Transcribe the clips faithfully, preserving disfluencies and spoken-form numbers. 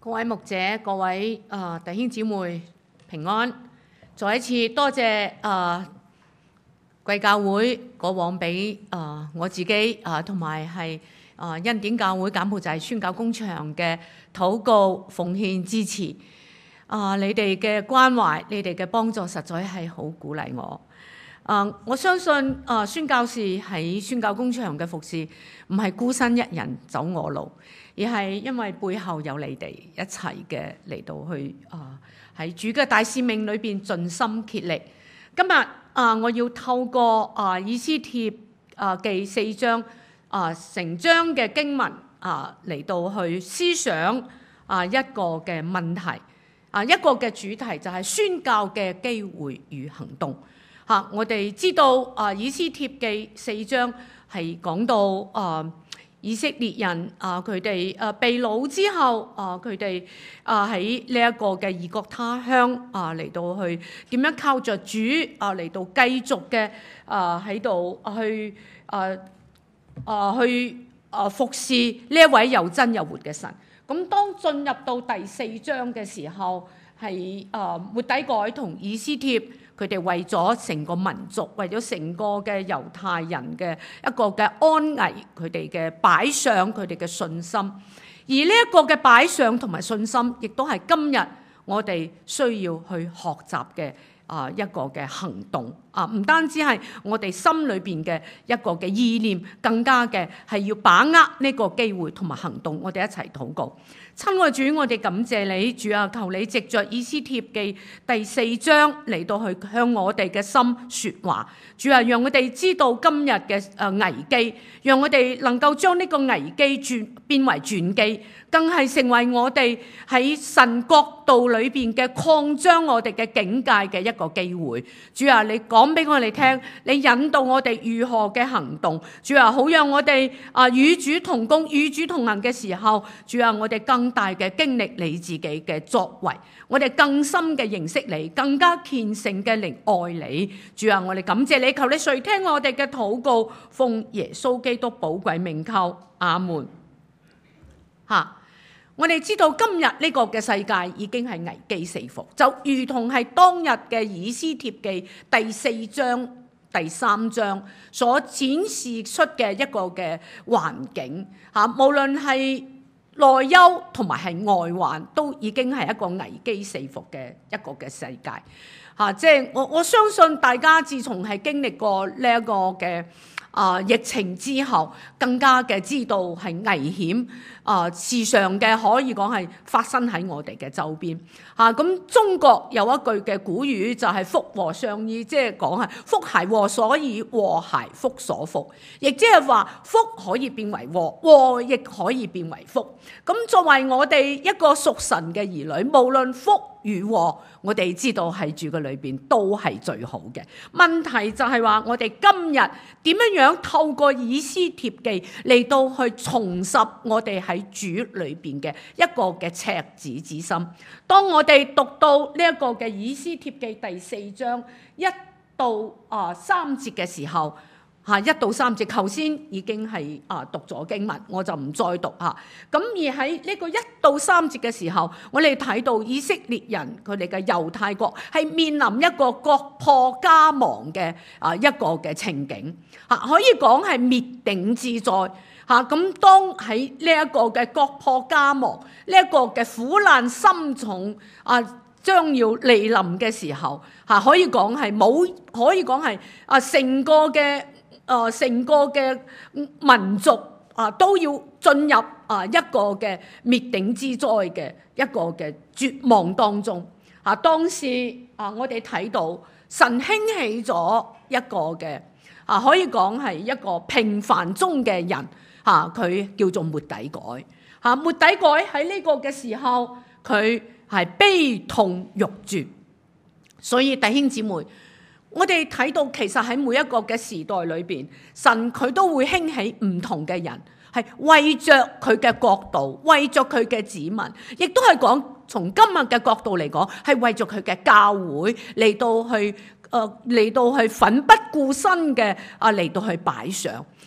各位牧者、各位啊、呃、弟兄姊妹平安，再一次多謝啊貴教會過往俾啊、呃、我自己啊同埋係啊恩典教會柬埔寨宣教工場嘅禱告奉獻支持啊、呃、你哋嘅關懷、你哋嘅幫助實在係好鼓勵我。啊、呃、我相信啊、呃、宣教士喺宣教工場嘅服侍唔係孤身一人走我路，而係因為背後有你哋一齊嘅嚟到去啊喺主嘅大使命裏邊盡心竭力。今日啊，我要透過啊以斯帖啊記四章啊成章嘅經文啊嚟到去思想啊一個嘅問題啊一個嘅主題就係宣教嘅機會與行動。嚇、啊！我哋知道啊，以斯帖記四章係講到啊，以色列人啊，佢哋啊被擄之後啊，佢哋啊喺呢一個嘅異國他鄉啊嚟到去點樣靠着主啊嚟到繼續嘅啊喺度去啊啊去啊服侍呢一位又真又活嘅神。咁當進入到第四章嘅時候，係啊末底改同以斯帖。佢哋為咗成個民族，為咗成個嘅猶太人嘅一個嘅安危，佢哋嘅擺上佢哋嘅信心，而呢一個嘅擺上同埋信心，亦都係今日我哋需要去學習嘅啊一個嘅行動啊，唔單止係我哋心裏邊嘅一個嘅意念，更加嘅係要把握呢個機會同埋行動。我哋一齊禱告。親愛主，我哋感謝你，主啊，求你藉着以斯帖記第四章嚟到去向我哋嘅心說話。主啊，讓我哋知道今日嘅誒危機，讓我哋能夠將呢個危機轉變為轉機，更係成為我哋喺神國度裏邊嘅擴張我哋嘅境界嘅一個機會。主啊，你講俾我哋聽，你引導我哋如何嘅行動。主啊，好讓我哋啊與主同工、與主同行嘅時候，主啊，我哋更大嘅經歷你自己嘅作為，我哋更深嘅認識你，更加虔誠嘅嚟愛你。主啊，我哋感謝你，求你垂聽我哋嘅禱告，奉耶穌基督寶貴名求，阿門。吓，我哋知道今日呢個嘅世界已經係危機四伏，就如同係當日嘅以斯帖記第四章第三章所展示出嘅一個嘅環境吓，無論係內憂同埋係外患，都已經係一個危機四伏嘅一個嘅世界嚇。即係我我相信大家自從係經歷過呢一個嘅啊疫情之後，更加嘅知道係危險啊，時常嘅可以講係發生喺我哋嘅周邊嚇。咁中國有一句嘅古語就係福禍相依，即係講係福係禍所以，禍係福所伏，亦即係話福可以變為禍，禍亦可以變為福。咁作為我哋一個屬神嘅兒女，無論福與禍，我哋知道喺主嘅裏邊都係最好嘅。問題就係話我哋今日點樣樣透過以斯帖記嚟到去重拾我哋喺主裏邊嘅一個嘅赤子之心。當我哋讀到呢一個嘅以斯帖記第四章一到啊三節嘅時候，嚇一到三節，頭先已經係啊讀咗經文，我就唔再讀嚇。咁而喺呢個一到三節嘅時候，我哋睇到以色列人佢哋嘅猶太國係面臨一個國破家亡嘅啊一個嘅情景嚇，可以講係滅頂之災嚇。咁當喺呢一個嘅國破家亡，呢一個嘅苦難深重啊將要嚟臨嘅時候嚇，可以講係冇，可以講係啊成個嘅。誒成、呃、個嘅民族啊、呃、都要進入啊、呃、一個嘅滅頂之災嘅一個嘅絕望當中啊！當時啊、呃，我哋睇到神興起咗一個嘅啊，可以講係一個平凡中嘅人啊，佢叫做末底改啊。末底改喺呢個嘅時候，佢係悲痛欲絕，所以弟兄姊妹。我哋睇到其實喺每一個嘅時代裏邊，神佢都會興起唔同嘅人，係為着佢嘅國度，為着佢嘅子民，亦都係講從今日嘅角度嚟講，係為着佢嘅教會嚟到去誒嚟、呃、到去奮不顧身嘅啊嚟到去擺上。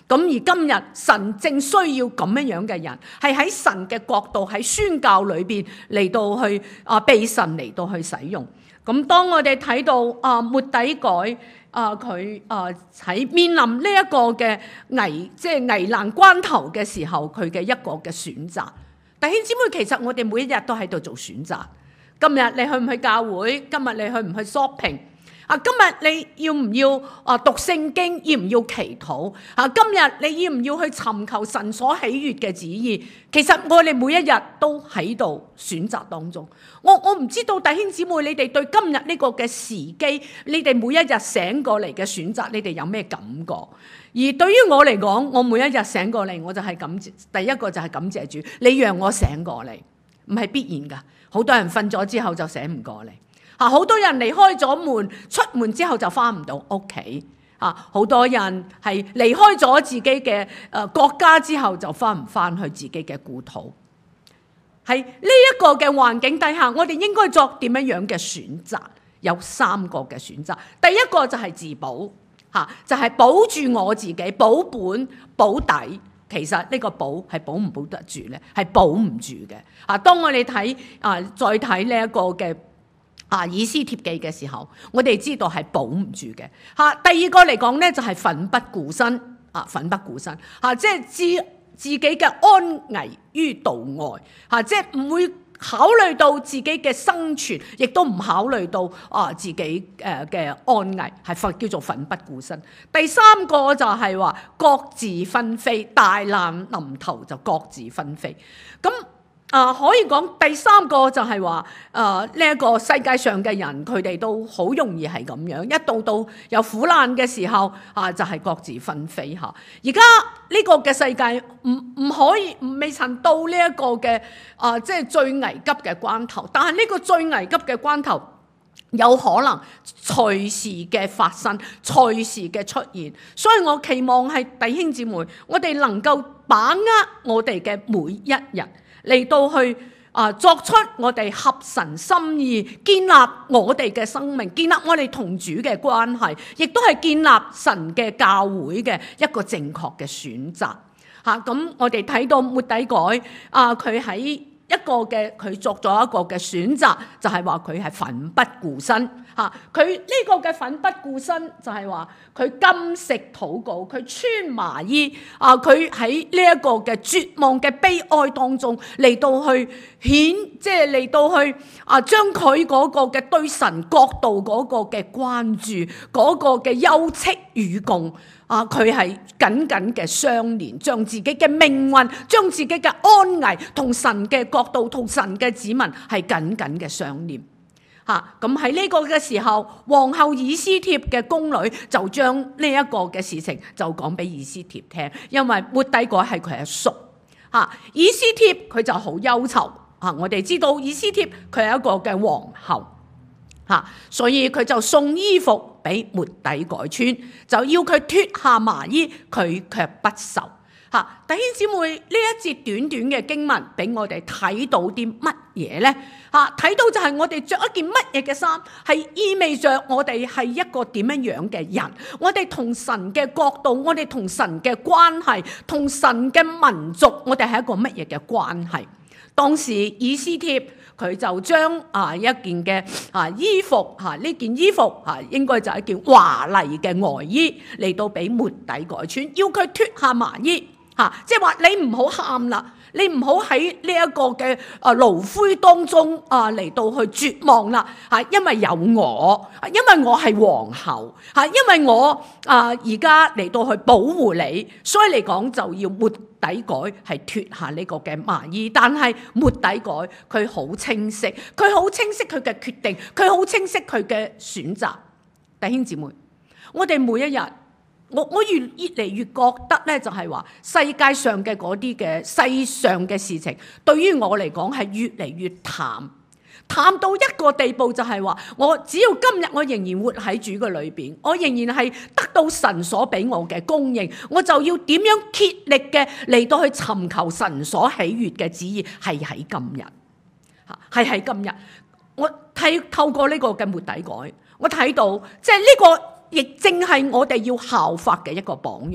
咁而今日神正需要咁樣樣嘅人，係喺神嘅角度喺宣教裏邊嚟到去啊，被神嚟到去使用。咁當我哋睇到啊末底改啊佢啊喺面臨呢一個嘅危即係危難關頭嘅時候，佢嘅一個嘅選擇。弟兄姊妹，其實我哋每一日都喺度做選擇。今日你去唔去教會？今日你去唔去 shopping？啊，今日你要唔要啊讀聖經？要唔要祈禱？啊，今日你要唔要去尋求神所喜悅嘅旨意？其實我哋每一日都喺度選擇當中。我我唔知道弟兄姊妹，你哋對今日呢個嘅時機，你哋每一日醒過嚟嘅選擇，你哋有咩感覺？而對於我嚟講，我每一日醒過嚟，我就係感謝，第一個就係感謝主，你讓我醒過嚟，唔係必然噶。好多人瞓咗之後就醒唔過嚟。啊！好多人離開咗門，出門之後就翻唔到屋企。啊！好多人係離開咗自己嘅誒國家之後，就翻唔翻去自己嘅故土。喺呢一個嘅環境底下，我哋應該作點樣樣嘅選擇？有三個嘅選擇。第一個就係自保，嚇就係保住我自己，保本保底。其實呢個保係保唔保得住咧？係保唔住嘅。啊！當我哋睇啊，再睇呢一個嘅。啊！以斯帖記嘅時候，我哋知道係保唔住嘅。嚇，第二個嚟講咧，就係奮不顧身。啊，奮不顧身。嚇，即係置自己嘅安危於度外。嚇，即係唔會考慮到自己嘅生存，亦都唔考慮到啊自己誒嘅安危，係奮叫做奮不顧身。第三個就係話各自紛飛，大難臨頭就各自紛飛。咁啊，可以講第三個就係話，誒呢一個世界上嘅人，佢哋都好容易係咁樣，一到到有苦難嘅時候，啊就係、是、各自紛飛嚇。而家呢個嘅世界唔唔可以，未曾到呢一個嘅啊，即係最危急嘅關頭。但係呢個最危急嘅關頭，有可能隨時嘅發生，隨時嘅出現。所以我期望係弟兄姊妹，我哋能夠把握我哋嘅每一日。嚟到去啊，作出我哋合神心意，建立我哋嘅生命，建立我哋同主嘅關係，亦都係建立神嘅教會嘅一個正確嘅選擇。嚇，咁我哋睇到末底改啊，佢喺一個嘅佢作咗一個嘅選擇，就係話佢係奮不顧身。嚇，佢呢個嘅奮不顧身就係話佢禁食禱告，佢穿麻衣啊，佢喺呢一個嘅絕望嘅悲哀當中嚟到去顯，即係嚟到去啊，將佢嗰個嘅對神角度嗰個嘅關注，嗰、嗰個嘅休戚與共啊，佢係緊緊嘅相連，將自己嘅命運，將自己嘅安危同神嘅角度，同神嘅子民係緊緊嘅相連。嚇，咁喺呢個嘅時候，皇后以斯帖嘅宮女就將呢一個嘅事情就講俾以斯帖聽，因為末底改係佢阿叔。嚇，以斯帖佢就好憂愁。嚇，我哋知道以斯帖佢係一個嘅皇后。嚇，所以佢就送衣服俾末底改穿，就要佢脫下麻衣，佢卻不受。嚇，弟兄姊妹，呢一節短短嘅經文俾我哋睇到啲乜嘢呢？嚇，睇到就係我哋着一件乜嘢嘅衫，係意味着我哋係一個點樣樣嘅人。我哋同神嘅角度，我哋同神嘅關係，同神嘅民族，我哋係一個乜嘢嘅關係？當時以斯帖佢就將啊一件嘅啊衣服嚇，呢件衣服嚇應該就係一件華麗嘅外衣嚟到俾末底改穿，要佢脫下麻衣。嚇，即係話你唔好喊啦，你唔好喺呢一個嘅啊爐灰當中啊嚟到去絕望啦嚇，因為有我，因為我係皇后嚇，因為我啊而家嚟到去保護你，所以嚟講就要末底改係脫下呢個嘅麻衣。但係末底改佢好清晰，佢好清晰佢嘅決定，佢好清晰佢嘅選擇。弟兄姊妹，我哋每一日。我我越越嚟越覺得咧，就係話世界上嘅嗰啲嘅世上嘅事情，對於我嚟講係越嚟越淡，淡到一個地步，就係話我只要今日我仍然活喺主嘅裏邊，我仍然係得到神所俾我嘅供應，我就要點樣竭力嘅嚟到去尋求神所喜悅嘅旨意，係喺今日，嚇係喺今日。我睇透過呢個嘅末底改，我睇到即係呢個。亦正係我哋要效法嘅一個榜樣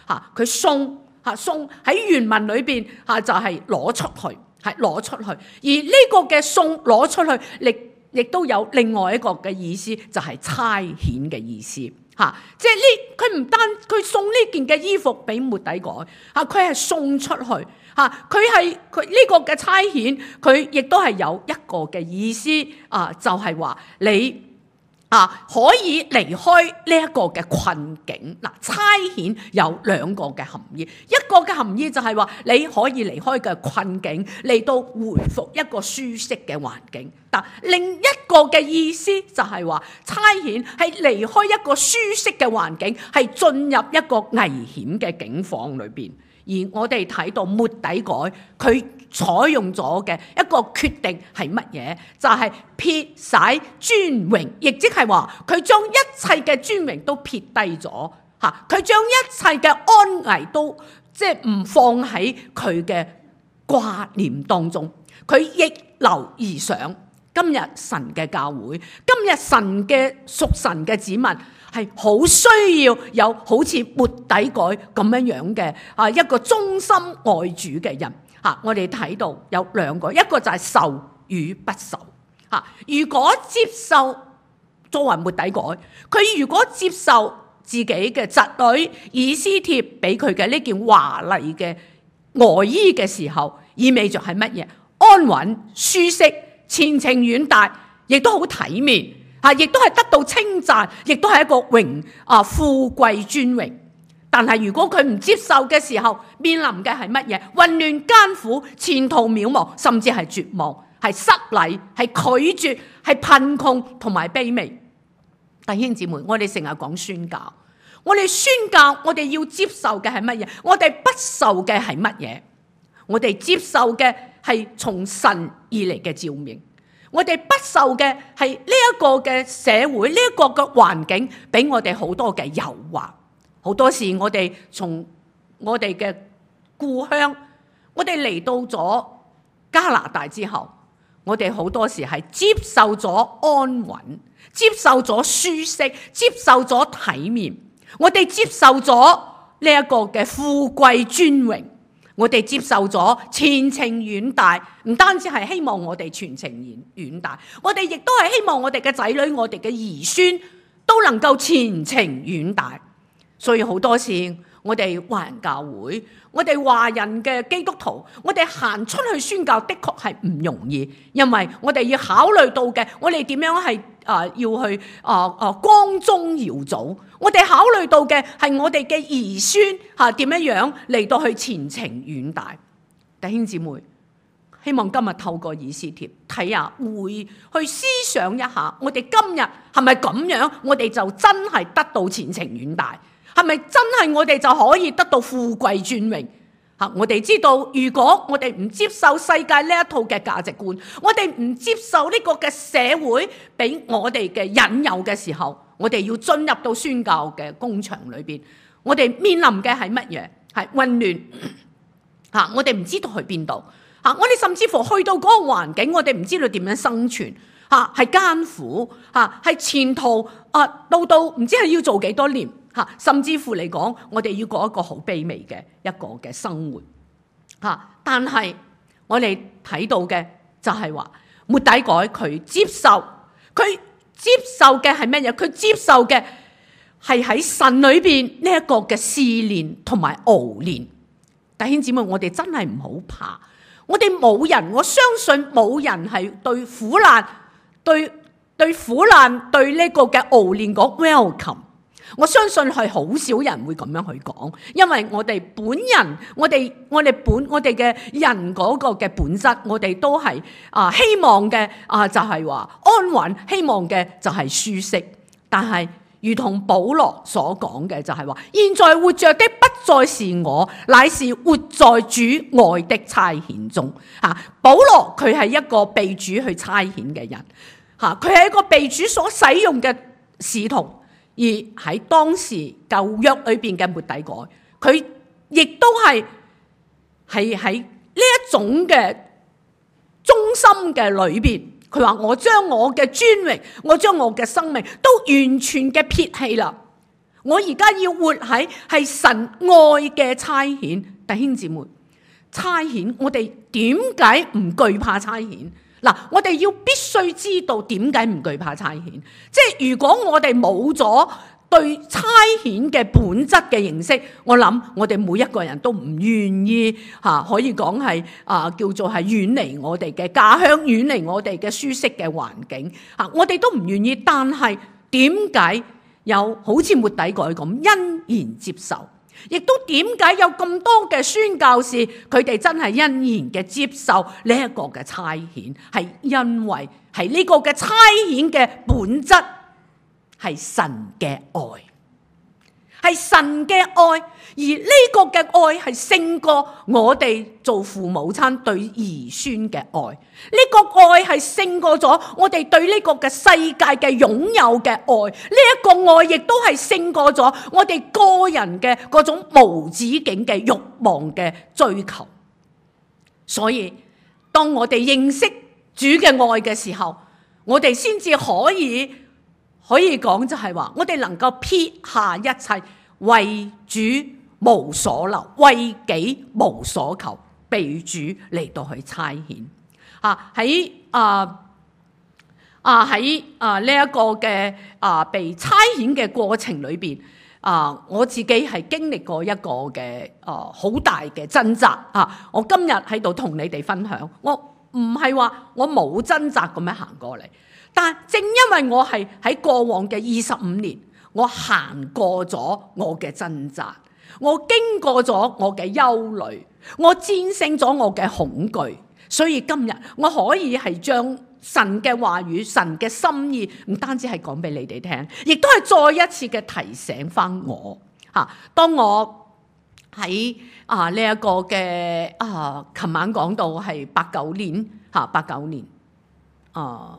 嚇，佢送嚇送喺原文裏邊嚇就係攞出去，係攞出去。而呢個嘅送攞出去，亦亦都有另外一個嘅意思，就係差遣嘅意思嚇。即係呢，佢唔單佢送呢件嘅衣服俾末底改嚇，佢係送出去嚇，佢係佢呢個嘅差遣，佢亦都係有一個嘅意思啊，就係話你啊，可以離開呢一個嘅困境。嗱，差遣有兩個嘅含義，一個嘅含義就係話你可以離開嘅困境，嚟到回復一個舒適嘅環境。但另一個嘅意思就係話，差遣係離開一個舒適嘅環境，係進入一個危險嘅境況裏邊。而我哋睇到末底改，佢採用咗嘅一個決定係乜嘢？就係、是、撇曬尊榮，亦即係話佢將一切嘅尊榮都撇低咗嚇，佢將一切嘅安危都即係唔放喺佢嘅掛念當中，佢逆流而上。今日神嘅教會，今日神嘅屬神嘅子民，係好需要有好似末底改咁樣樣嘅啊一個忠心愛主嘅人嚇。我哋睇到有兩個，一個就係受與不受嚇。如果接受作為末底改，佢如果接受自己嘅侄女以斯帖俾佢嘅呢件華麗嘅外衣嘅時候，意味着係乜嘢？安穩、舒適、前程遠大，亦都好體面。啊！亦都係得到稱讚，亦都係一個榮啊富貴尊榮。但係如果佢唔接受嘅時候，面臨嘅係乜嘢？混亂艱苦、前途渺茫，甚至係絕望、係失禮、係拒絕、係貧窮同埋卑微。弟兄姊妹，我哋成日講宣教，我哋宣教，我哋要接受嘅係乜嘢？我哋不受嘅係乜嘢？我哋接受嘅係從神而嚟嘅召命。我哋不受嘅係呢一個嘅社會，呢一個嘅環境俾我哋好多嘅誘惑。好多時我哋從我哋嘅故鄉，我哋嚟到咗加拿大之後，我哋好多時係接受咗安穩，接受咗舒適，接受咗體面，我哋接受咗呢一個嘅富貴尊榮。我哋接受咗前程遠大，唔單止係希望我哋前程遠遠大，我哋亦都係希望我哋嘅仔女、我哋嘅兒孫都能夠前程遠大。所以好多時，我哋華人教會，我哋華人嘅基督徒，我哋行出去宣教的確係唔容易，因為我哋要考慮到嘅，我哋點樣係啊、呃、要去啊啊、呃呃、光宗耀祖。我哋考慮到嘅係我哋嘅兒孫嚇點樣樣嚟到去前程遠大。弟兄姊妹，希望今日透過以斯帖睇下，會去思想一下，我哋今日係咪咁樣？我哋就真係得到前程遠大？係咪真係我哋就可以得到富貴尊榮？嚇！我哋知道，如果我哋唔接受世界呢一套嘅價值觀，我哋唔接受呢個嘅社會俾我哋嘅引誘嘅時候，我哋要進入到宣教嘅工場裏邊，我哋面臨嘅係乜嘢？係混亂嚇！我哋唔知道去邊度嚇！我哋甚至乎去到嗰個環境，我哋唔知道點樣生存嚇，係艱苦嚇，係前途啊，到到唔知係要做幾多年。甚至乎嚟講，我哋要過一個好卑微嘅一個嘅生活嚇。但係我哋睇到嘅就係話，末底改佢接受，佢接受嘅係咩嘢？佢接受嘅係喺神裏邊呢一個嘅試煉同埋熬煉。弟兄姊妹，我哋真係唔好怕，我哋冇人，我相信冇人係對苦難、對對苦難、對呢個嘅熬煉講 welcome。我相信係好少人會咁樣去講，因為我哋本人，我哋我哋本我哋嘅人嗰個嘅本質，我哋都係啊希望嘅啊就係話安穩，希望嘅就係舒適。但係如同保羅所講嘅就係話，現在活着的不再是我，乃是活在主愛的差遣中。啊，保羅佢係一個被主去差遣嘅人，吓佢係一個被主所使用嘅使徒。而喺當時舊約裏邊嘅末底改，佢亦都係係喺呢一種嘅忠心嘅裏邊，佢話我將我嘅尊榮，我將我嘅生命都完全嘅撇棄啦。 我而家要活喺係神愛嘅差遣。弟兄姊妹，差遣我哋點解唔懼怕差遣？嗱，我哋要必須知道點解唔懼怕差遣。即係如果我哋冇咗對差遣嘅本質嘅認識，我諗我哋每一個人都唔願意吓，可以講係啊叫做係遠離我哋嘅家鄉，遠離我哋嘅舒適嘅環境吓，我哋都唔願意。但係點解有好似末底改咁欣然接受？亦都點解有咁多嘅宣教士佢哋真係欣然嘅接受呢一個嘅差遣？係因為係呢個嘅差遣嘅本質係神嘅愛，係神嘅愛，而呢個嘅愛係勝過我哋做父母親對兒孫嘅愛，呢個愛係勝過咗我哋對呢個嘅世界嘅擁有嘅愛，呢一個愛亦都係勝過咗我哋個人嘅嗰種無止境嘅慾望嘅追求。所以當我哋認識主嘅愛嘅時候，我哋先至可以可以講就係話，我哋能夠撇下一切，為主無所留，為己無所求，被主嚟到去差遣。啊喺啊啊喺啊呢一個嘅啊被差遣嘅過程裏邊，啊我自己係經歷過一個嘅啊好大嘅掙扎啊！我今日喺度同你哋分享，我唔係話我冇掙扎咁樣行過嚟。但正因為我係喺過往嘅二十五年，我行過咗我嘅掙扎，我經過咗我嘅憂慮，我戰勝咗我嘅恐懼，所以今日我可以係將神嘅話語、神嘅心意，唔單止係講俾你哋聽，亦都係再一次嘅提醒翻我嚇。當我喺啊呢一個嘅啊，琴晚講到係八九年嚇，八九年啊。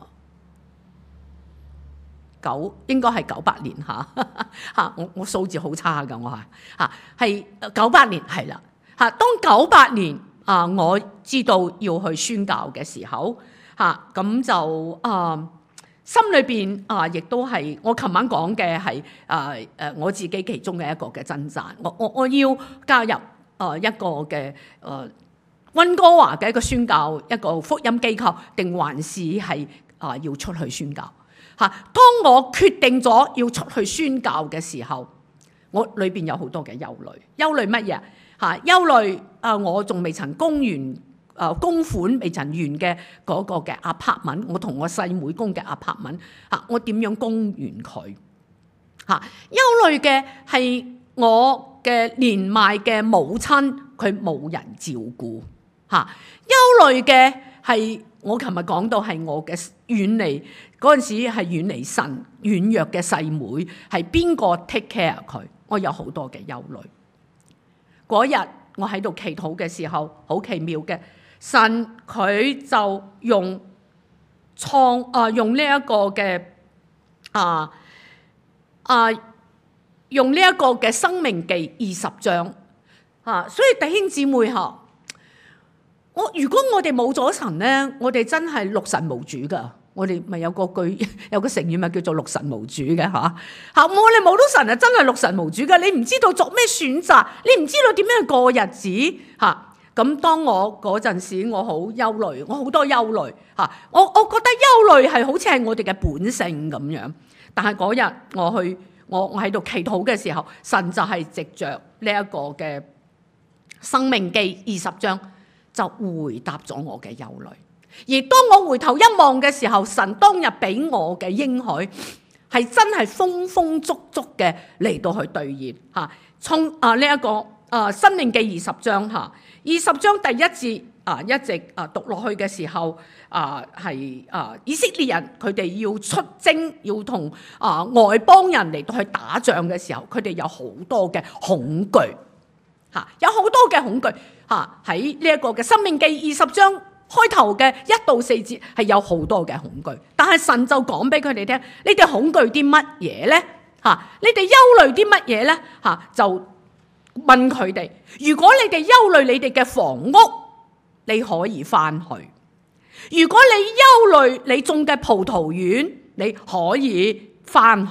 九應該係九八年嚇嚇，我我數字好差㗎，我係嚇係九八年係啦嚇。當九八年啊，我知道要去宣教嘅時候嚇，咁就啊心裏邊啊，亦都係我琴晚講嘅係啊誒我自己其中嘅一個嘅掙扎。我我我要加入啊一個嘅誒溫哥華嘅一個宣教一個福音機構，定還是係啊要出去宣教？嚇！當我決定咗要出去宣教嘅時候，我裏邊有好多嘅憂慮。憂慮乜嘢？嚇！憂慮啊！我仲未曾供完啊，供款未曾完嘅嗰個嘅 apartment，我同我細妹供嘅 apartment 嚇，我點樣供完佢？嚇！憂慮嘅係我嘅年邁嘅母親，佢冇人照顧。嚇！憂慮嘅係我琴日講到係我嘅遠離。嗰陣時係遠離神軟弱嘅細妹，係邊個 take care 佢？我有好多嘅憂慮。嗰日我喺度祈禱嘅時候，好奇妙嘅，神佢就用創啊用呢一個嘅啊啊用呢一個嘅申命記二十章啊，所以弟兄姊妹嚇，我如果我哋冇咗神咧，我哋真係六神無主噶。我哋咪有個句有個成語咪叫做六神無主嘅嚇嚇，我哋冇到神啊，真係六神無主嘅。你唔知道作咩選擇，你唔知道點樣過日子嚇。咁當我嗰陣時，我好憂慮，我好多憂慮嚇。我我覺得憂慮係好似係我哋嘅本性咁樣。但係嗰日我去我我喺度祈禱嘅時候，神就係藉着呢一個嘅申命記二十章就回答咗我嘅憂慮。而當我回頭一望嘅時候，神當日俾我嘅應許係真係豐豐足足嘅嚟到去兌現嚇。從啊呢一個啊申命記二十章嚇，二十章第一節啊一直啊讀落去嘅時候啊係啊以色列人佢哋要出征，要同啊外邦人嚟到去打仗嘅時候，佢哋有好多嘅恐懼嚇，有好多嘅恐懼嚇。喺呢一個嘅申命記二十章開頭嘅一到四節係有好多嘅恐懼，但係神就講俾佢哋聽：你哋恐懼啲乜嘢咧？嚇，你哋憂慮啲乜嘢咧？嚇，就問佢哋：如果你哋憂慮你哋嘅房屋，你可以翻去；如果你憂慮你種嘅葡萄園，你可以翻去；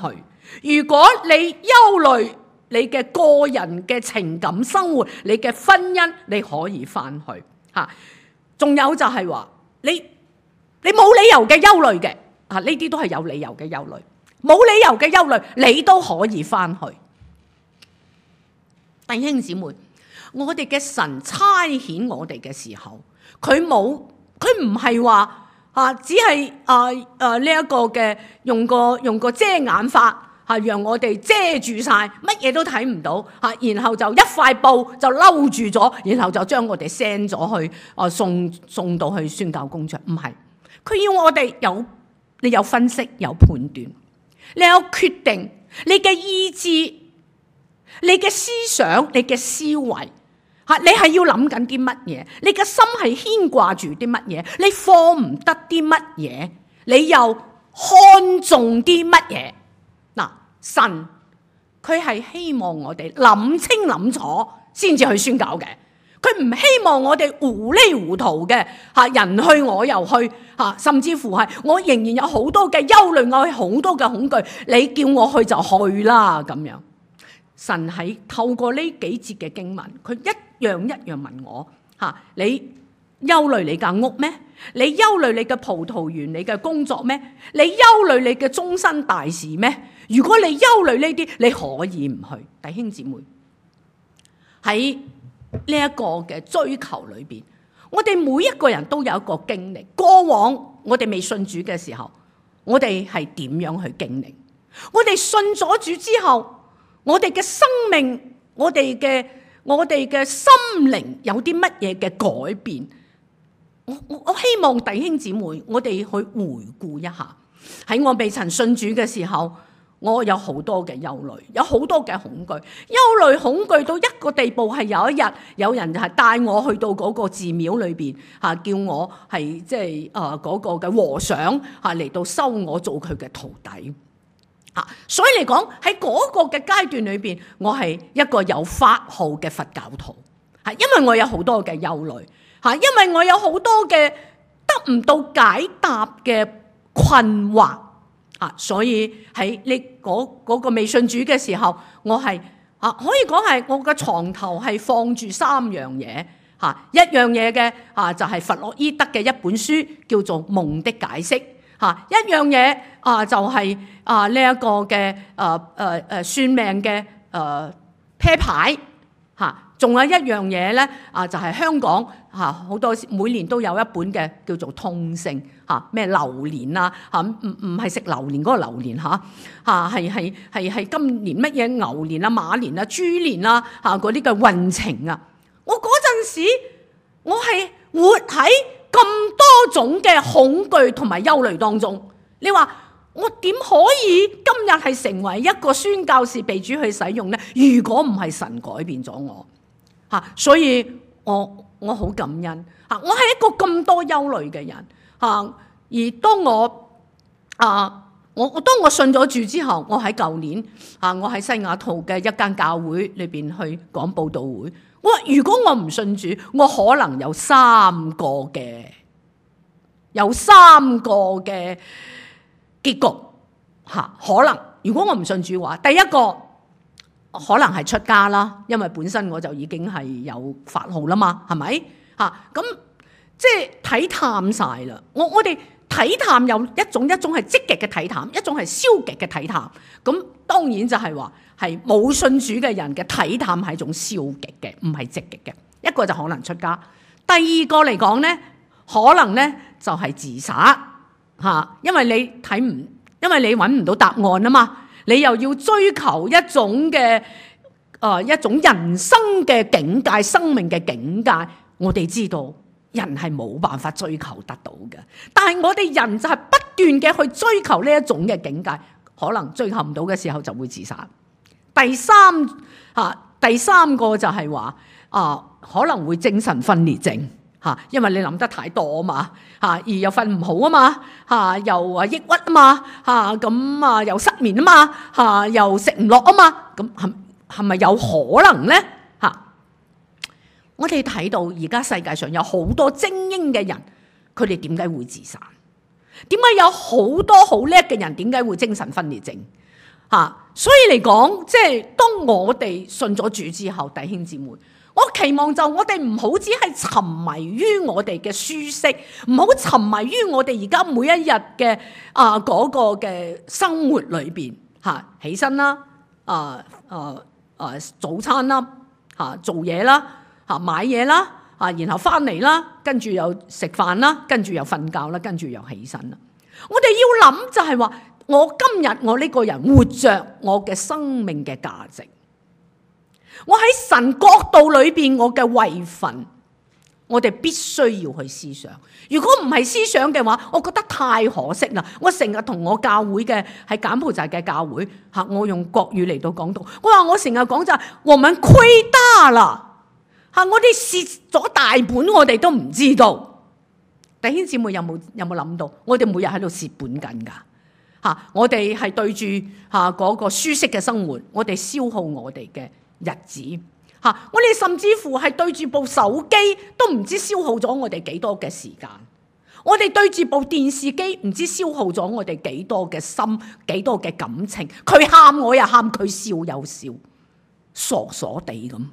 如果你憂慮你嘅個人嘅情感生活，你嘅婚姻，你可以翻去嚇。仲有就係話你你冇理由嘅憂慮嘅啊，呢啲都係有理由嘅憂慮。冇理由嘅憂慮，你都可以翻去。弟兄姊妹，我哋嘅神差遣我哋嘅時候，佢冇佢唔係話。啊！只係啊啊呢一個嘅用個用個遮眼法嚇，讓我哋遮住晒，乜嘢都睇唔到嚇，然後就一塊布就嬲住咗，然後就將我哋 send 咗去啊送送到去宣教工場。唔係，佢要我哋有你有分析、有判斷，你有決定，你嘅意志、你嘅思想、你嘅思維。嚇！你係要諗緊啲乜嘢？你嘅心係牽掛住啲乜嘢？你放唔得啲乜嘢？你又看重啲乜嘢？嗱，神佢係希望我哋諗清諗楚先至去宣教嘅，佢唔希望我哋糊里糊塗嘅嚇，人去我又去嚇，甚至乎係我仍然有好多嘅憂慮，我有好多嘅恐懼，你叫我去就去啦咁樣。神喺透過呢幾節嘅經文，佢一樣一樣問我嚇：你憂慮你間屋咩？你憂慮你嘅葡萄園、你嘅工作咩？你憂慮你嘅終身大事咩？如果你憂慮呢啲，你可以唔去。弟兄姊妹，喺呢一個嘅追求裏邊，我哋每一個人都有一個經歷。過往我哋未信主嘅時候，我哋係點樣去經歷？我哋信咗主之後，我哋嘅生命，我哋嘅我哋嘅心靈有啲乜嘢嘅改變？我我我希望弟兄姊妹，我哋去回顧一下，喺我未曾信主嘅時候，我有好多嘅憂慮，有好多嘅恐懼，憂慮恐懼到一個地步，係有一日有人就係帶我去到嗰個寺廟裏邊嚇，叫我係即係誒嗰個嘅和尚嚇嚟到收我做佢嘅徒弟。啊，所以嚟講喺嗰個嘅階段裏邊，我係一個有法號嘅佛教徒，係因為我有好多嘅憂慮，嚇，因為我有好多嘅得唔到解答嘅困惑，啊，所以喺你嗰嗰個未信主嘅時候，我係啊可以講係我嘅床頭係放住三樣嘢，嚇，一樣嘢嘅啊就係弗洛伊德嘅一本書叫做《夢的解釋》。嚇，一樣嘢啊，就係啊呢一個嘅誒誒誒算命嘅誒啤牌嚇，仲有一樣嘢咧啊，就係香港嚇好多每年都有一本嘅叫做通勝嚇，咩流年啊嚇，唔唔係食榴蓮嗰個榴蓮嚇嚇，係係係係今年乜嘢牛年啊、馬年啊、豬年啊嚇嗰啲嘅運程啊，我嗰陣時我係活喺咁多種嘅恐懼同埋憂慮當中，你話我點可以今日係成為一個宣教士被主去使用呢？如果唔係神改變咗我嚇，所以我我好感恩嚇，我係一個咁多憂慮嘅人嚇。而當我啊我我當我信咗主之後，我喺舊年啊我喺西雅圖嘅一間教會裏邊去講佈道會。我話如果我唔信主，我可能有三個嘅，有三個嘅結局嚇。可能如果我唔信主嘅話，第一個可能係出家啦，因為本身我就已經係有法號啦嘛，係咪嚇？咁即係睇淡晒啦。我我哋睇淡有一種一種係積極嘅睇淡，一種係消極嘅睇淡。咁當然就係話。係冇信主嘅人嘅睇淡係一種消極嘅，唔係積極嘅。一個就可能出家，第二個嚟講咧，可能咧就係自殺嚇，因為你睇唔，因為你揾唔到答案啊嘛，你又要追求一種嘅誒一種人生嘅境界、生命嘅境界。我哋知道人係冇辦法追求得到嘅，但係我哋人就係不斷嘅去追求呢一種嘅境界，可能追求唔到嘅時候就會自殺。第三啊，第三個就係話啊，可能會精神分裂症嚇，因為你諗得太多啊嘛嚇，而又瞓唔好啊嘛嚇，又啊抑鬱啊嘛嚇，咁啊又失眠啊嘛嚇，又食唔落啊嘛，咁係係咪有可能咧嚇？我哋睇到而家世界上有好多精英嘅人，佢哋點解會自殺？點解有好多好叻嘅人點解會精神分裂症？ 嚇。所以嚟講，即係當我哋信咗主之後，弟兄姊妹，我期望就我哋唔好只係沉迷於我哋嘅舒適，唔好沉迷於我哋而家每一日嘅啊嗰個嘅生活裏邊嚇，起身啦，啊啊啊早餐啦，嚇做嘢啦，嚇買嘢啦，啊然後翻嚟啦，跟住又食飯啦，跟住又瞓覺啦，跟住又起身啦。我哋要諗就係話，我今日我呢個人活着我嘅生命嘅價值，我喺神國度裏邊我嘅位份，我哋必須要去思想。如果唔係思想嘅話，我覺得太可惜啦。我成日同我教會嘅喺柬埔寨嘅教會吓，我用國語嚟到講到，我話我成日講就係我們虧大啦吓，我哋蝕咗大本，我哋都唔知道。弟兄姊妹有冇有冇諗到？我哋每日喺度蝕本緊噶吓，我哋係對住吓嗰個舒適嘅生活，我哋消耗我哋嘅日子吓，我哋甚至乎係對住部手機都唔知消耗咗我哋幾多嘅時間，我哋對住部電視機唔知消耗咗我哋幾多嘅心，幾多嘅感情。佢喊我又喊，佢笑又笑，傻傻地咁。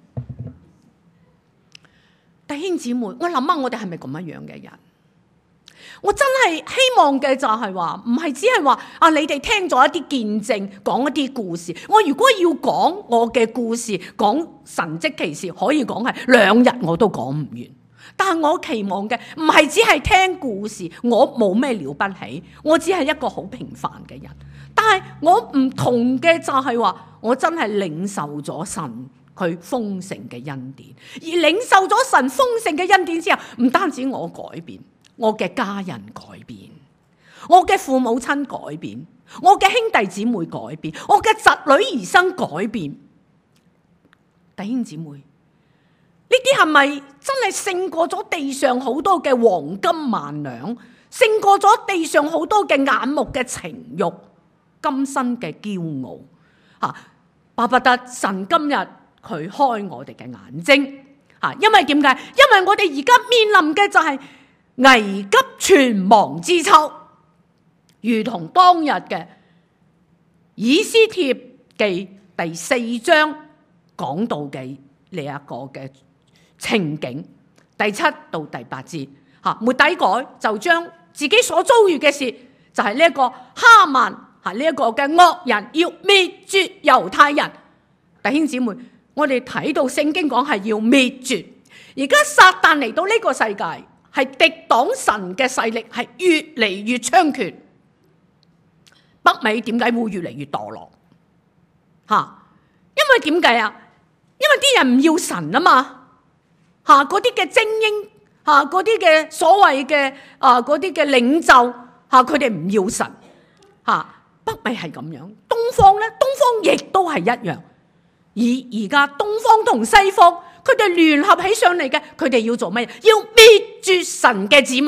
弟兄姊妹，我諗下我哋係咪咁樣樣嘅人？我真係希望嘅就係話，唔係只係話啊，你哋聽咗一啲見證，講一啲故事。我如果要講我嘅故事，講神蹟奇事，可以講係兩日我都講唔完。但係我期望嘅唔係只係聽故事，我冇咩了不起，我只係一個好平凡嘅人。但係我唔同嘅就係話，我真係領受咗神佢豐盛嘅恩典，而領受咗神豐盛嘅恩典之後，唔單止我改變，我嘅家人改變，我嘅父母親改變，我嘅兄弟姊妹改變，我嘅侄女兒孫改變。弟兄姊妹，呢啲係咪真係勝過咗地上好多嘅黃金萬兩，勝過咗地上好多嘅眼目嘅情慾，今生嘅驕傲啊？巴不得神今日佢開我哋嘅眼睛啊！因為點解？因為我哋而家面臨嘅就係危急存亡之秋，如同當日嘅以斯帖記第四章講到嘅呢一個嘅情景，第七到第八節吓，末底改就將自己所遭遇嘅事，就係呢一個哈曼吓呢一個嘅惡人要滅絕猶太人。弟兄姊妹，我哋睇到聖經講係要滅絕，而家撒旦嚟到呢個世界，係敵擋神嘅勢力係越嚟越猖獗。北美點解會越嚟越墮落？吓，因為點解啊？因為啲人唔要神啊嘛，吓嗰啲嘅精英，吓嗰啲嘅所謂嘅啊嗰啲嘅領袖，吓佢哋唔要神，吓北美係咁樣，東方咧，東方亦都係一樣。而而家東方同西方，佢哋聯合起上嚟嘅，佢哋要做乜嘢？要滅絕神嘅子民。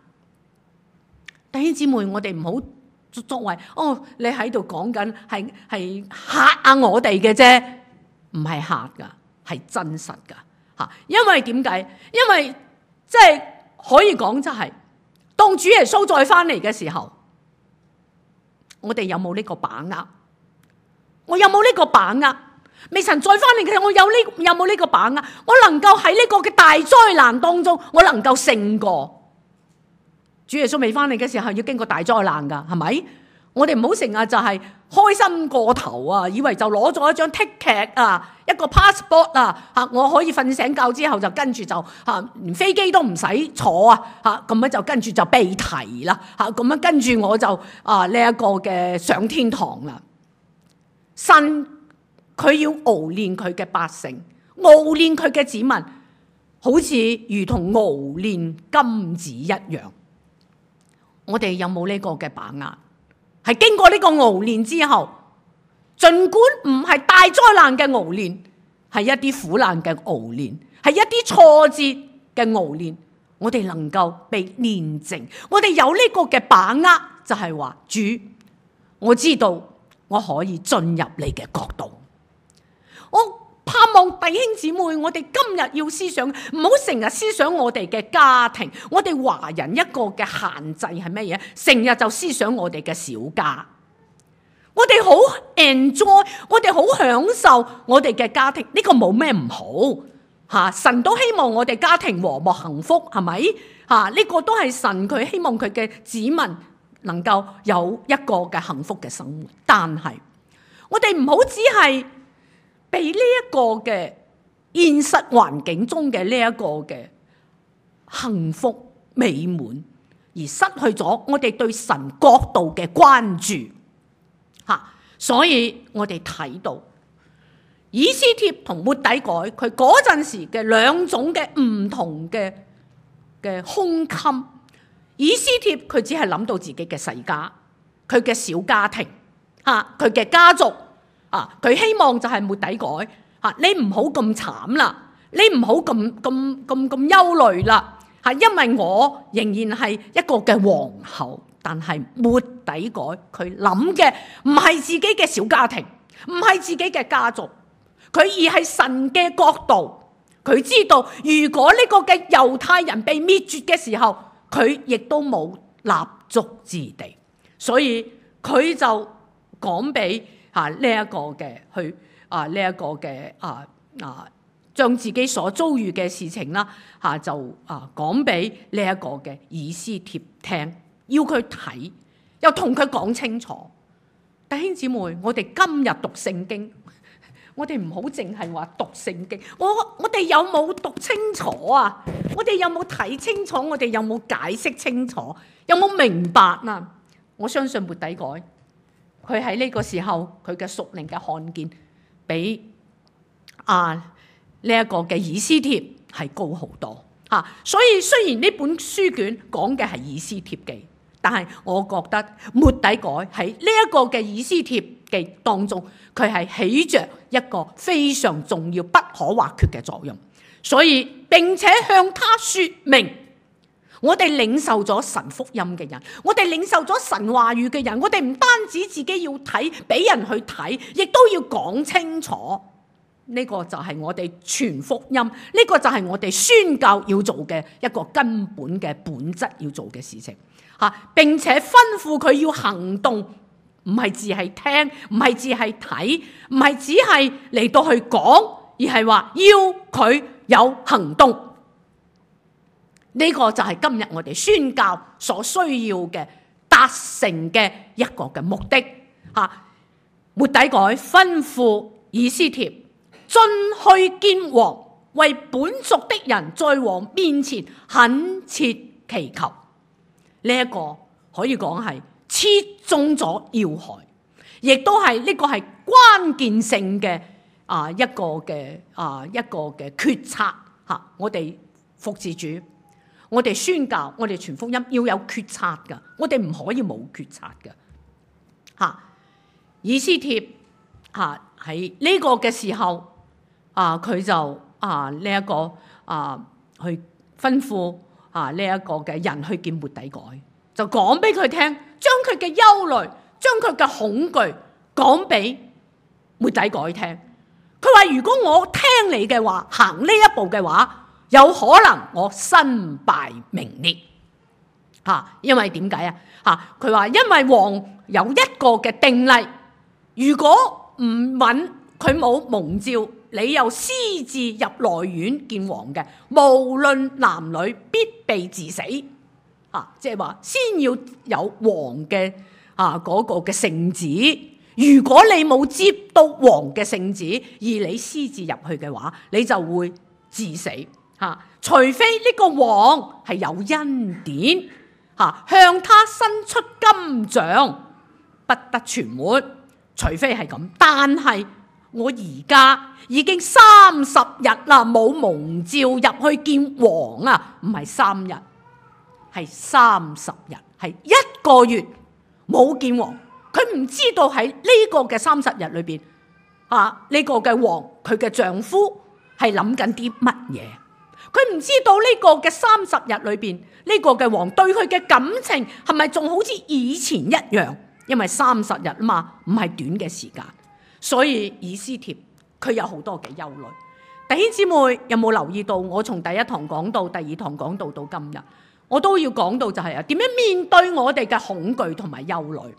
弟兄姊妹，我哋唔好作為哦，你喺度講緊係係嚇下我哋嘅啫，唔係嚇噶，係真實噶吓。因為點解？因為即係可以講就係、是，當主耶穌再翻嚟嘅時候，我哋有冇呢個把握？我有冇呢個把握？未曾再翻嚟嘅時候，我有呢有冇呢個把握？我能夠喺呢個嘅大災難當中，我能夠勝過。主耶穌未翻嚟嘅時候，要經過大災難噶，係咪？我哋唔好成日就係開心過頭啊，以為就攞咗一張 ticket 啊，一個 passport 啊，吓我可以瞓醒覺之後就跟住就吓連飛機都唔使坐啊，吓咁樣就跟住就被提啦，吓咁樣跟住我就啊呢一個嘅上天堂啦。神佢要熬練佢嘅百姓，熬練佢嘅子民，好似如同熬練金子一樣。我哋有冇呢個嘅把握？係經過呢個熬練之後，盡管唔係大災難嘅熬練，係一啲苦難嘅熬練，係一啲挫折嘅熬練，我哋能夠被煉淨。我哋有呢個嘅把握，就係話主，我知道我可以進入你嘅國度。我盼望弟兄姊妹，我哋今日要思想，唔好成日思想我哋嘅家庭，我哋華人一個嘅限制係乜嘢？成日就思想我哋嘅小家。我我哋好 enjoy， 我哋好享受我哋嘅家庭，呢個冇咩唔好嚇。神都希望我哋家庭和睦幸福，係咪嚇？呢個都係神佢希望佢嘅子民能夠有一個嘅幸福嘅生活。但係我哋唔好只係被呢一個嘅現實環境中嘅呢一個嘅幸福美滿，而失去咗我哋對神國度嘅關注嚇。所以我哋睇到以斯帖同末底改佢嗰陣時嘅兩種嘅唔同嘅嘅胸襟。以斯帖佢只係諗到自己嘅世家，佢嘅小家庭嚇，佢嘅家族啊，佢希望就係末底改嚇，你唔好咁慘啦，你唔好咁咁咁咁憂慮啦嚇，因為我仍然係一個嘅皇后。但係末底改佢諗嘅唔係自己嘅小家庭，唔係自己嘅家族，佢而係神嘅國度。佢知道如果呢個嘅猶太人被滅絕嘅時候，佢亦都冇立足之地，所以佢就講俾啊呢一個嘅去啊呢一個嘅啊啊將自己所遭遇嘅事情啦嚇就啊講俾呢一個嘅以斯帖聽。要佢睇，又同佢講清楚。弟兄姊妹，我哋今日讀聖經，我哋唔好淨係話讀聖經。我我哋有冇讀清楚啊？我哋有冇睇清楚？我哋有冇解釋清楚？有冇明白啊？我相信末底改，佢喺呢個時候佢嘅屬靈嘅看見，比啊呢一個嘅以斯帖係高好多嚇。所以雖然呢本書卷講嘅係以斯帖記，但係我覺得末底改喺呢一個嘅以斯帖記當中，佢係起着一個非常重要、不可或缺嘅作用。所以並且向他說明，我哋領受咗神福音嘅人，我哋領受咗神話語嘅人，我哋唔單止自己要睇，俾人去睇，亦都要講清楚。呢個就係我哋傳福音，呢個就係我哋宣教要做嘅一個根本嘅本質要做嘅事情嚇。並且吩咐佢要行動，唔係只係聽，唔係只係睇，唔係只係嚟到去講，而係話要佢有行動。呢個就係今日我哋宣教所需要嘅達成嘅一個嘅目的嚇。末底改吩咐以斯帖進去見王，為本族的人在王面前懇切祈求。呢一個可以講係切中咗要害，亦都係呢個係關鍵性嘅啊一個嘅啊一個嘅決策嚇。我哋服侍主，我哋宣教，我哋傳福音要有決策噶，我哋唔可以冇決策噶嚇。以斯帖嚇喺呢個嘅時候。啊！佢就啊呢一個啊去吩咐啊呢一個嘅人去見末底改，就講俾佢聽，將佢嘅憂慮、將佢嘅恐懼講俾末底改聽。佢話：如果我聽你嘅話，行呢一步嘅話，有可能我身敗名裂。嚇、啊！因為點解啊？嚇！佢話因為王有一個嘅定例，如果唔允佢冇蒙召。你又私自入內院見王嘅，無論男女，必被治死。啊，即係話先要有王嘅啊嗰個嘅聖旨。如果你冇接到王嘅聖旨，而你私自入去嘅話，你就會治死。嚇、啊，除非呢個王係有恩典，嚇、啊、向他伸出金杖，不得存活。除非係咁，但係。我而家已經三十日啦，冇蒙召入去見王啊！唔係三日，係三十日，係一個月冇見王。佢唔知道喺呢個嘅三十日裏邊，啊呢個嘅王佢嘅丈夫係諗緊啲乜嘢？佢唔知道呢個嘅三十日裏邊，呢個嘅王對佢嘅感情係咪仲好似以前一樣？因為三十日啊嘛，唔係短嘅時間。所以以斯帖佢有好多嘅憂慮。弟兄姊妹有冇留意到？我從第一堂講到第二堂講到到今日，我都要講到就係啊，點樣面對我哋嘅恐懼同埋憂慮。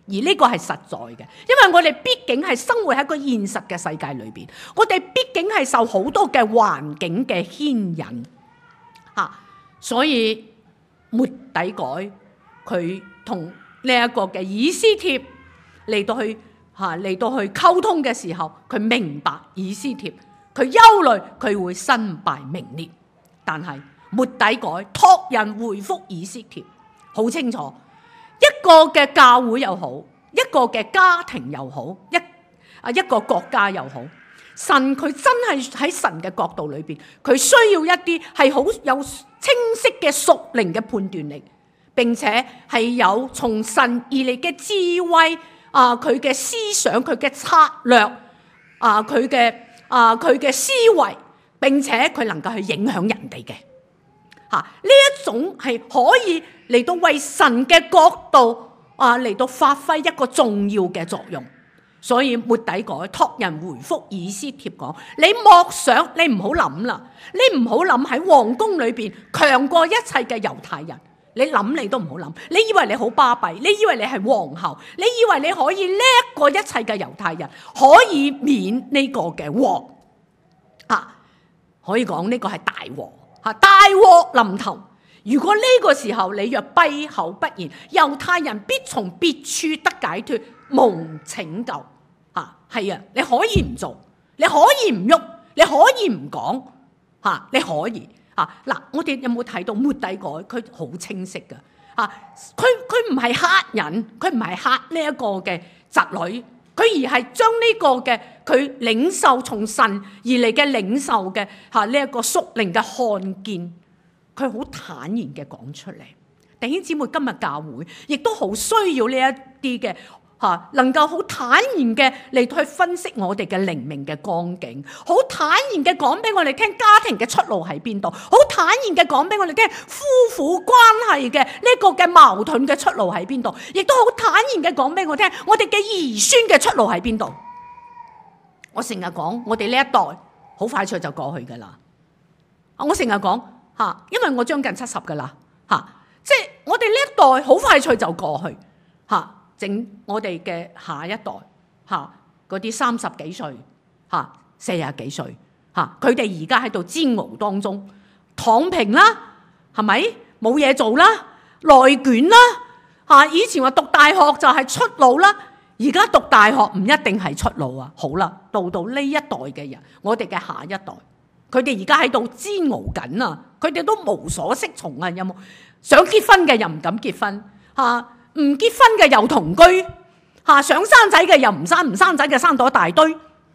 而呢個係實在嘅，因為我哋畢竟係生活喺一個現實嘅世界裏邊，我哋畢竟係受好多嘅環境嘅牽引嚇，所以末底改佢同呢一個嘅以斯帖嚟到去嚇嚟到去溝通嘅時候，佢明白以斯帖佢憂慮佢會身敗名裂，但係末底改託人回覆以斯帖，好清楚。一個嘅教會又好，一個嘅家庭又好，一啊一個國家又好，神佢真係喺神嘅角度裏邊，佢需要一啲係好有清晰嘅屬靈嘅判斷力，並且係有從神而嚟嘅智慧啊，佢嘅思想、佢嘅策略啊，佢嘅啊佢嘅思維，並且佢能夠去影響人哋嘅。嚇！呢一種係可以嚟到為神嘅角度啊嚟到發揮一個重要嘅作用，所以末底改託人回覆以斯帖講：你莫想，你唔好諗啦，你唔好諗喺皇宮裏邊強過一切嘅猶太人，你諗你都唔好諗，你以為你好巴閉，你以為你係皇后，你以為你可以叻過一切嘅猶太人，可以免呢個嘅禍啊！可以講呢個係大禍。大禍臨頭，如果呢個時候你若閉口不言，猶太人必從別處得解脫，蒙拯救。吓，係啊，你可以唔做，你可以唔喐，你可以唔講，吓，你可以吓。嗱，我哋有冇睇到末底改？佢好清晰噶，吓，佢佢唔係嚇人，佢唔係嚇呢一個嘅侄女。佢而係將呢個嘅佢領受從神而嚟嘅領受嘅嚇呢一個屬靈嘅看見，佢好坦然嘅講出嚟。弟兄姊妹，今日教會亦都好需要呢一啲嘅嚇，能夠好坦然嘅嚟去分析我哋嘅靈命嘅光景，好坦然嘅講俾我哋聽家庭嘅出路喺邊度，好坦然嘅講俾我哋聽夫婦關係嘅呢個嘅矛盾嘅出路喺邊度，亦都好坦然嘅講俾我聽我哋嘅兒孫嘅出路喺邊度。我成日講我哋呢一代好快脆就過去噶啦，我成日講嚇，因為我將近七十噶啦嚇，即係我哋呢一代好快脆就過去嚇。整我哋嘅下一代嚇，嗰啲三十幾歲嚇、四十幾歲嚇，佢哋而家喺度煎熬當中，躺平啦，係咪冇嘢做啦，內卷啦嚇？以前話讀大學就係出路啦，而家讀大學唔一定係出路啊！好啦，到到呢一代嘅人，我哋嘅下一代，佢哋而家喺度煎熬緊啊！佢哋都無所適從啊！有冇想結婚嘅又唔敢結婚嚇？唔結婚嘅又同居，吓想生仔嘅又唔生，唔生仔嘅生咗一大堆。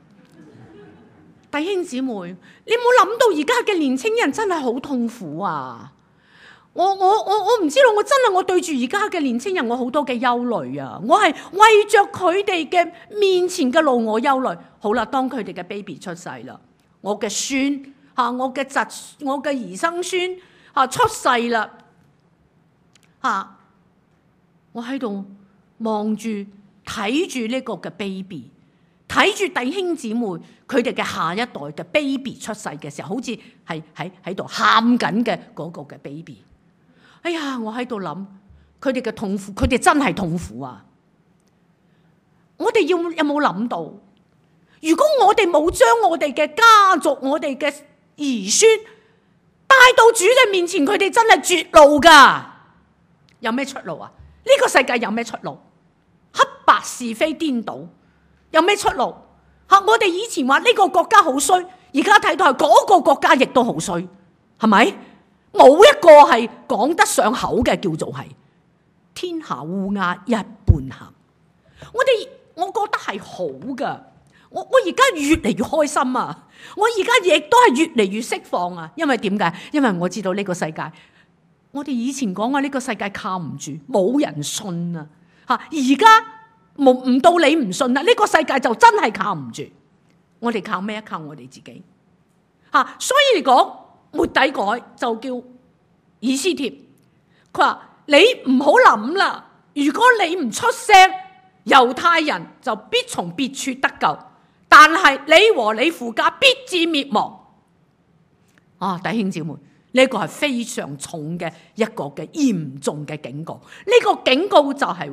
弟兄姊妹，你冇諗到而家嘅年青人真係好痛苦啊！我我我我唔知道，我真係我對住而家嘅年青人，我好多嘅憂慮啊！我係為着佢哋嘅面前嘅路，我憂慮。好啦，當佢哋嘅 baby 出世啦，我嘅孫吓，我嘅侄，我嘅兒生孫吓出世啦，吓。我喺度望住睇住呢個嘅 baby， 睇住弟兄姊妹佢哋嘅下一代嘅 baby 出世嘅時候，好似係喺喺度喊緊嘅嗰個嘅 baby。哎呀，我喺度諗佢哋嘅痛苦，佢哋真係痛苦啊！我哋要有冇諗到？如果我哋冇將我哋嘅家族、我哋嘅兒孫帶到主嘅面前，佢哋真係絕路噶。有咩出路啊？呢個世界有咩出路？黑白是非顛倒，有咩出路？吓，我哋以前話呢個國家好衰，而家睇到係嗰個國家亦都好衰，係咪？冇一個係講得上口嘅，叫做係天下烏鴉一般黑。我哋我覺得係好噶，我我而家越嚟越開心啊！我而家亦都係越嚟越釋放啊！因為點解？因為我知道呢個世界。我哋以前講話呢個世界靠唔住，冇人信啊！吓，而家冇唔到你唔信啦，呢個世界就真係靠唔住。我哋靠咩？靠我哋自己。吓，所以嚟講，末底改就叫以斯帖，佢話你唔好諗啦，如果你唔出聲，猶太人就必從別處得救，但係你和你父家必致滅亡。啊，弟兄姊妹。呢個係非常重嘅一個嘅嚴重嘅警告。呢個警告就係話，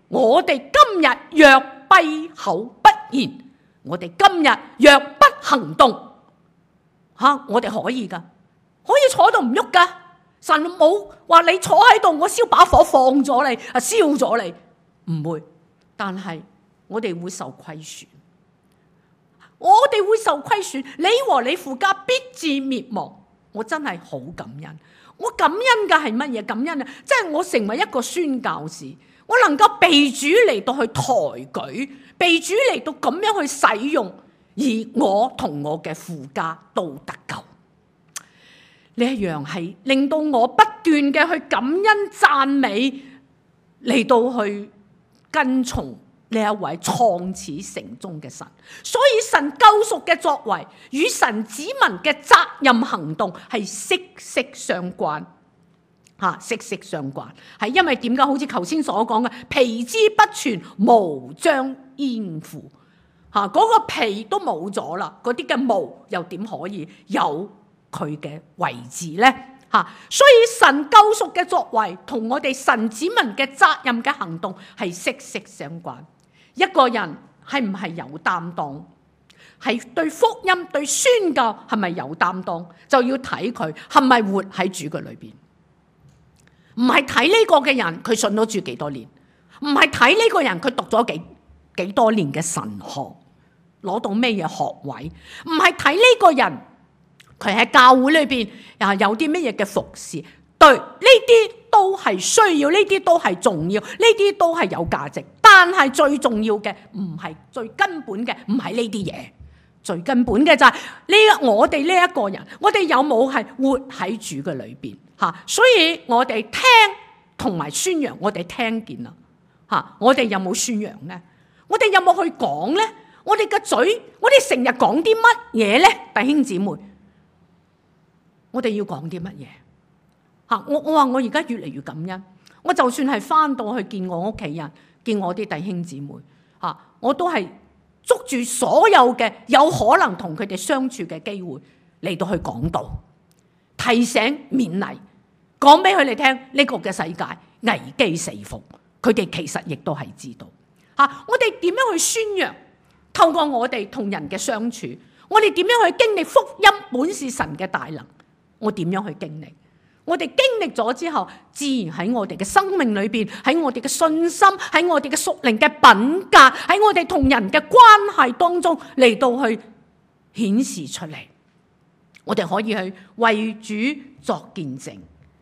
我哋今日若閉口不言，我哋今日若不行動，吓，我哋可以噶，可以坐到唔喐噶。神冇話你坐喺度，我燒把火放咗你，啊燒咗你，唔會。但係我哋會受虧損，我哋會受虧損。你和你父家必致滅亡。我真係好感恩。我感恩嘅係乜嘢？感恩啊！即係我成為一個宣教士，我能夠被主嚟到去抬舉，被主嚟到咁樣去使用，而我同我嘅父家都得救。呢一樣係令到我不斷嘅去感恩讚美，嚟到去跟從呢一位創始成終嘅神。所以神救贖嘅作為與神子民嘅責任行動係息息相關，吓，息息相關。係因為點解？好似頭先所講嘅，皮之不存，毛將焉附。吓，嗰個皮都冇咗啦，嗰啲嘅毛又點可以有佢嘅位置呢？吓，所以神救贖嘅作為同我哋神子民嘅責任嘅行動係息息相關。一個人係唔係有擔當，係對福音對宣教係咪有擔當，就要睇佢係咪活喺主嘅裏邊。唔係睇呢個嘅人佢信咗主幾多年，唔係睇呢個人佢讀咗幾幾多年嘅神學，攞到咩嘢學位，唔係睇呢個人佢喺教會裏邊啊有啲咩嘢嘅服侍。對，呢啲都係需要，呢啲都係重要，呢啲都係有價值。但係最重要嘅唔係最根本嘅，唔係呢啲嘢。最根本嘅就係呢，我哋呢一個人，我哋有冇係活喺主嘅裏邊吓？所以我哋聽同埋宣揚，我哋聽見啦吓，我哋有冇宣揚呢？我哋有冇去講呢？我哋嘅嘴，我哋成日講啲乜嘢呢？弟兄姊妹，我哋要講啲乜嘢？吓，我我話我而家越嚟越感恩。我就算係翻到去見我屋企人，見我啲弟兄姊妹，吓，我都係捉住所有嘅有可能同佢哋相處嘅機會嚟到去講道，提醒勉勵，講俾佢哋聽呢個嘅世界危機四伏，佢哋其實亦都係知道。吓，我哋點樣去宣揚？透過我哋同人嘅相處，我哋點樣去經歷福音本是神嘅大能？我點樣去經歷？我哋經歷咗之後，自然喺我哋嘅生命裏邊，喺我哋嘅信心，喺我哋嘅屬靈嘅品格，喺我哋同人嘅關係當中嚟到去顯示出嚟。我哋可以去為主作見證，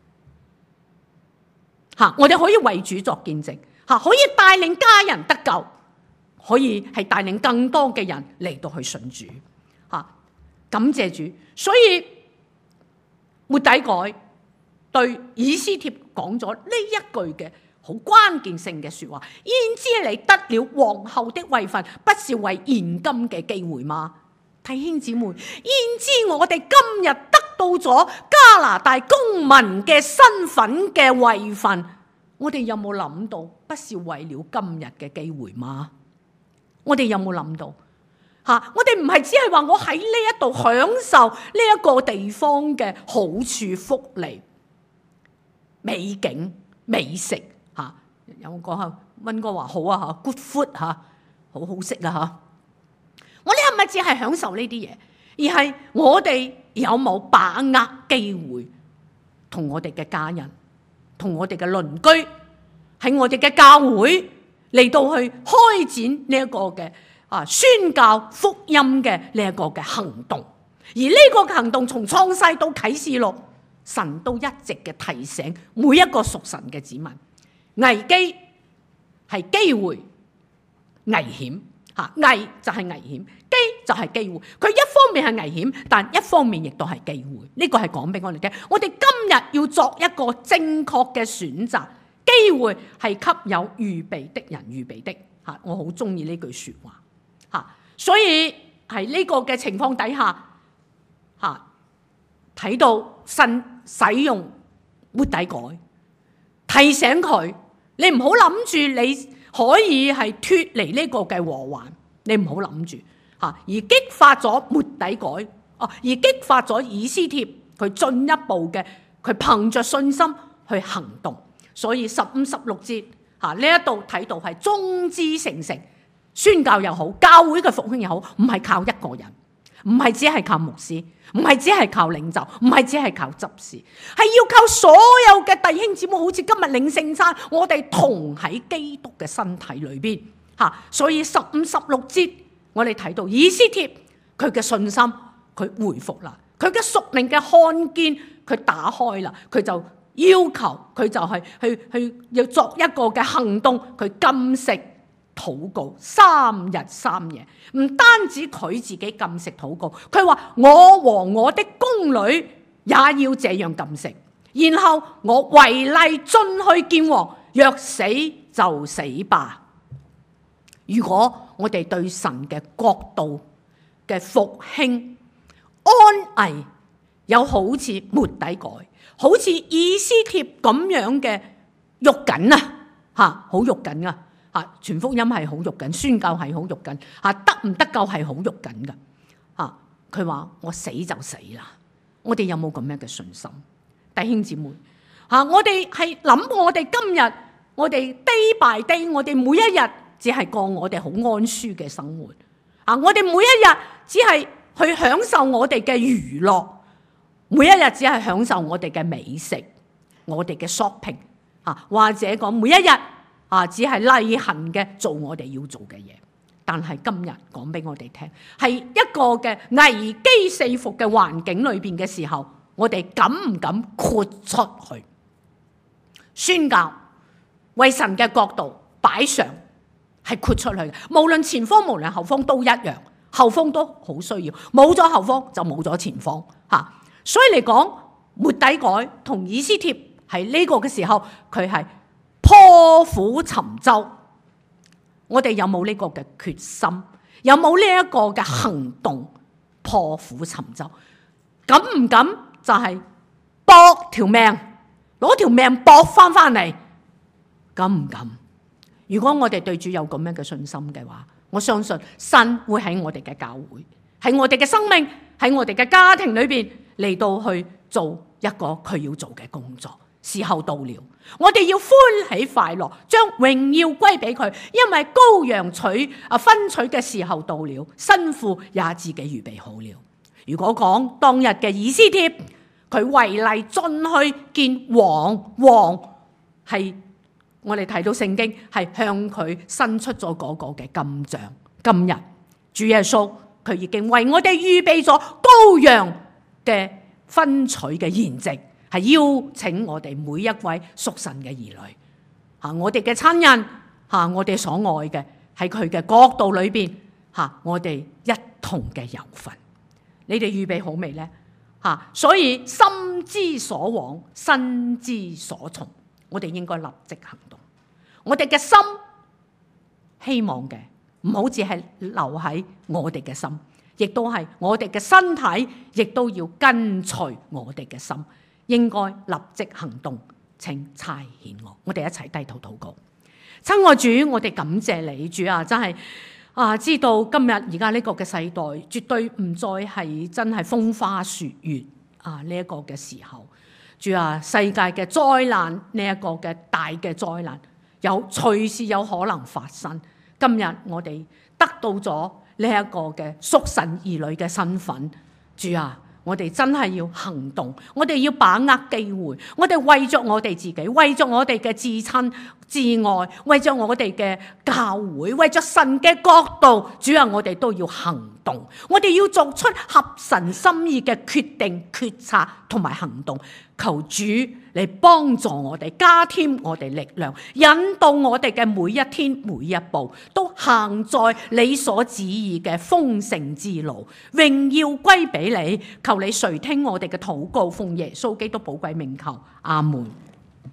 吓，我哋可以為主作見證，吓，可以帶領家人得救，可以係帶領更多嘅人嚟到去信主，吓，感謝主。所以末底改對以斯帖講咗呢一句嘅好關鍵性嘅說話，焉知你得了皇后的位份，不是為現今嘅機會嗎？弟兄姊妹，焉知我哋今日得到咗加拿大公民嘅身份嘅位份，我哋有冇諗到不是為了今日嘅機會嗎？我哋有冇諗到？吓，我哋唔係只係話我喺呢一度享受呢一個地方嘅好處福利、美景、美食吓，有冇講下溫哥華好啊吓 ，good food 吓，好好食啊吓。我哋係咪只係享受呢啲嘢，而係我哋有冇把握機會，同我哋嘅家人、同我哋嘅鄰居，喺我哋嘅教會嚟到去開展呢一個嘅啊宣教福音嘅呢一個嘅行動。而呢個行動從創世到啟示錄，神都一直嘅提醒每一個屬神嘅子民，危機係機會，危險吓，危就係危險，機就係機會。佢一方面係危險，但一方面亦都係機會。呢個係講俾我哋聽，我哋今日要作一個正確嘅選擇。機會係給有預備的人預備的吓，我好中意呢句說話吓。所以喺呢個嘅情況底下吓，睇到神使用末底改，提醒佢，你唔好諗住你可以係脫離呢個嘅禍患，你唔好諗住吓，而激發咗末底改哦，而激發咗以斯帖佢進一步嘅，佢憑着信心去行動。所以十五十六節嚇呢一度睇到係眾志成城，宣教又好，教會嘅復興又好，唔係靠一個人，唔係只係靠牧師，唔係只係靠領袖，唔係只係靠執事，係要靠所有嘅弟兄姊妹，好似今日領聖餐，我哋同喺基督嘅身體裏邊嚇。所以十五十六節我哋睇到以斯帖佢嘅信心，佢回復啦，佢嘅屬靈嘅看見佢打開啦，佢就要求佢就係去去要作一個嘅行動，佢禁食禱告三日三夜，唔單止佢自己禁食禱告，佢話我和我的宮女也要這樣禁食，然後我違例進去見王，若死就死吧。如果我哋對神嘅國度嘅復興安危有好似末底改，好似以斯帖咁樣嘅喐緊啊，吓好喐緊啊！嚇，傳福音係好肉緊，宣教係好肉緊，嚇得唔得救係好肉緊噶嚇。佢話我死就死啦。我哋有冇咁樣嘅信心，弟兄姊妹嚇？我哋係諗我哋今日，我哋 day by day，我哋每一日只係過我哋好安舒嘅生活啊！我哋每一日只係去享受我哋嘅娛樂，每一日只係享受我哋嘅美食，我哋嘅 shopping 啊，或者講每一日。啊！只係例行嘅做我哋要做嘅嘢，但係今日講俾我哋聽，係一個嘅危機四伏嘅環境裏邊嘅時候，我哋敢唔敢豁出去宣教，為神嘅國度擺上，係豁出去嘅。無論前方無論後方都一樣，後方都好需要，冇咗後方就冇咗前方嚇。所以嚟講，末底改同以斯帖係呢個嘅時候，佢係破釜沉舟，我哋有冇呢個嘅決心？有冇呢一個嘅行動？破釜沉舟，敢唔敢就係搏條命，攞條命搏翻翻嚟？敢唔敢？如果我哋對主有咁樣嘅信心嘅話，我相信神會喺我哋嘅教會，喺我哋嘅生命，喺我哋嘅家庭裏邊嚟到去做一個佢要做嘅工作。時候到了，我哋要歡喜快樂，將榮耀歸俾佢，因為羔羊取啊分取嘅時候到了，新婦也自己預備好了。如果講當日嘅以斯帖，佢違例進去見王，王係我哋睇到聖經係向佢伸出咗嗰個嘅金杖。今日主耶穌佢已經為我哋預備咗羔羊嘅分取嘅筵席。係邀請我哋每一位屬神嘅兒女，嚇我哋嘅親人，嚇我哋所愛嘅，喺佢嘅國度裏邊，嚇我哋一同嘅有份。你哋預備好未呢？嚇，所以心之所往，身之所從，我哋應該立即行動。我哋嘅心希望嘅，唔好只係留喺我哋嘅心，亦都係我哋嘅身體，亦都要跟隨我哋嘅心。應該立即行動，請差遣我。我哋一齊低頭禱告。親愛主，我哋感謝你，主啊，真係啊，知道今日而家呢個嘅世代，絕對唔再係真係風花雪月啊呢一個嘅時候。主啊，世界嘅災難呢一個嘅大嘅災難，有隨時有可能發生。今日我哋得到咗呢一個嘅屬神兒女嘅身份，主啊。我哋真係要行動，我哋要把握機會，我哋為着我哋自己，為着我哋嘅至親至愛，為着我哋嘅教會，為着神嘅國度，主啊，我哋都要行動，我哋要做出合神心意嘅決定、決策同埋行動。求主嚟幫助我哋，加添我哋力量，引導我哋嘅每一天每一步都行在你所旨意嘅豐盛之路。榮耀歸俾你，求你垂聽我哋嘅禱告，奉耶穌基督寶貴名求，阿門。